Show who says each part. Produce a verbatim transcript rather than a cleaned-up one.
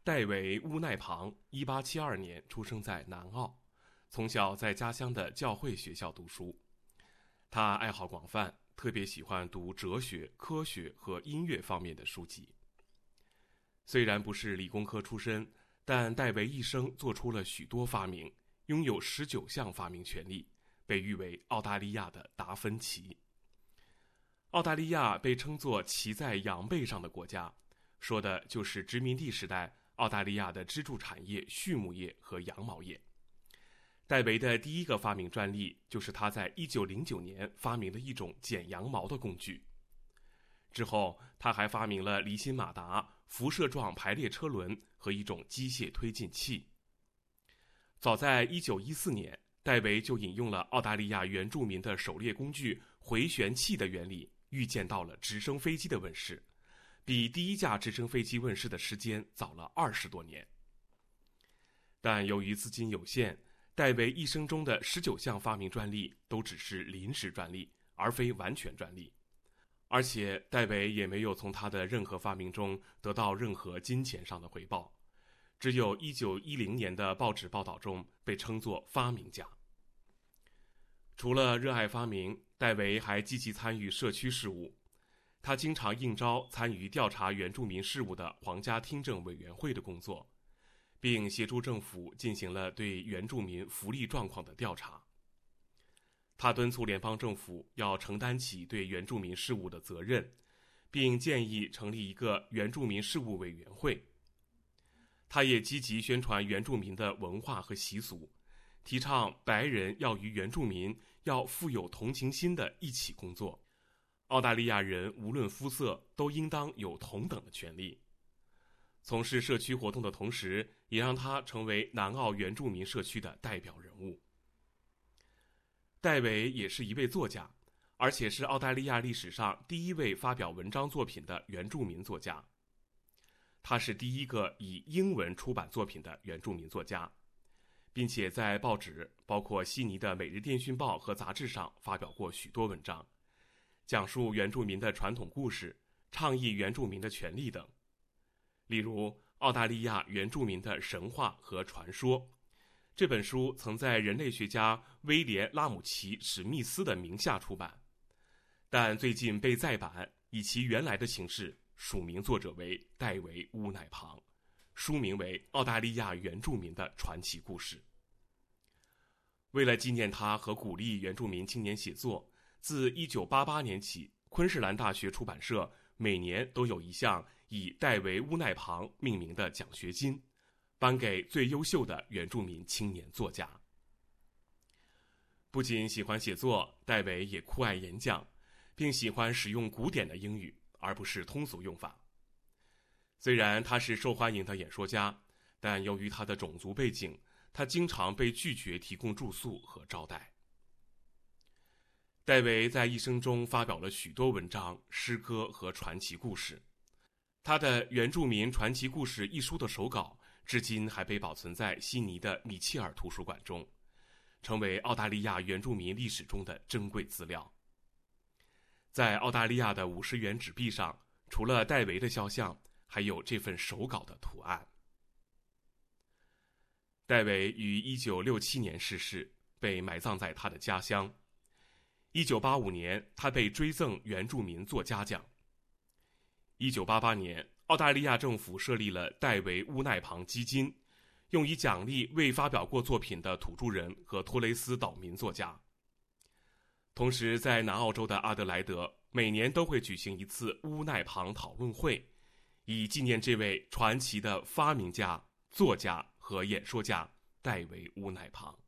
Speaker 1: 戴维·乌奈庞一八七二年出生在南澳，从小在家乡的教会学校读书。他爱好广泛，特别喜欢读哲学、科学和音乐方面的书籍。虽然不是理工科出身，但戴维一生做出了许多发明，拥有十九项发明权利，被誉为澳大利亚的达芬奇。澳大利亚被称作骑在羊背上的国家，说的就是殖民地时代澳大利亚的支柱产业畜牧业和羊毛业。戴维的第一个发明专利就是他在一九零九年发明的一种剪羊毛的工具。之后他还发明了离心马达、辐射状排列车轮和一种机械推进器。早在一九一四年，戴维就引用了澳大利亚原住民的狩猎工具回旋器的原理，预见到了直升飞机的问世，比第一架直升飞机问世的时间早了二十多年。但由于资金有限，戴维一生中的十九项发明专利都只是临时专利，而非完全专利。而且戴维也没有从他的任何发明中得到任何金钱上的回报，只有一九一零年的报纸报道中被称作发明家。除了热爱发明，戴维还积极参与社区事务。他经常应召参与调查原住民事务的皇家听证委员会的工作，并协助政府进行了对原住民福利状况的调查。他敦促联邦政府要承担起对原住民事务的责任，并建议成立一个原住民事务委员会。他也积极宣传原住民的文化和习俗，提倡白人要与原住民要富有同情心的一起工作。澳大利亚人无论肤色都应当有同等的权利。从事社区活动的同时，也让他成为南澳原住民社区的代表人物。戴维也是一位作家，而且是澳大利亚历史上第一位发表文章作品的原住民作家。他是第一个以英文出版作品的原住民作家，并且在报纸，包括悉尼的《每日电讯报》和杂志上发表过许多文章，讲述原住民的传统故事，倡议原住民的权利等。例如《澳大利亚原住民的神话和传说》这本书曾在人类学家威廉·拉姆齐·史密斯的名下出版，但最近被再版，以其原来的形式，署名作者为戴维·乌奈庞，书名为《澳大利亚原住民的传奇故事》。为了纪念他和鼓励原住民青年写作，自一九八八年起，昆士兰大学出版社每年都有一项以戴维·乌奈庞命名的奖学金，颁给最优秀的原住民青年作家。不仅喜欢写作，戴维也酷爱演讲，并喜欢使用古典的英语，而不是通俗用法。虽然他是受欢迎的演说家，但由于他的种族背景，他经常被拒绝提供住宿和招待。戴维在一生中发表了许多文章、诗歌和传奇故事。他的《原住民传奇故事》一书的手稿至今还被保存在悉尼的米切尔图书馆中，成为澳大利亚原住民历史中的珍贵资料。在澳大利亚的五十元纸币上，除了戴维的肖像，还有这份手稿的图案。戴维于一九六七年逝世，被埋葬在他的家乡。一九八五年，他被追赠原住民作家奖。一九八八年，澳大利亚政府设立了戴维·乌奈庞基金，用以奖励未发表过作品的土著人和托雷斯岛民作家。同时，在南澳洲的阿德莱德，每年都会举行一次乌奈庞讨论会，以纪念这位传奇的发明家、作家和演说家戴维·乌奈庞。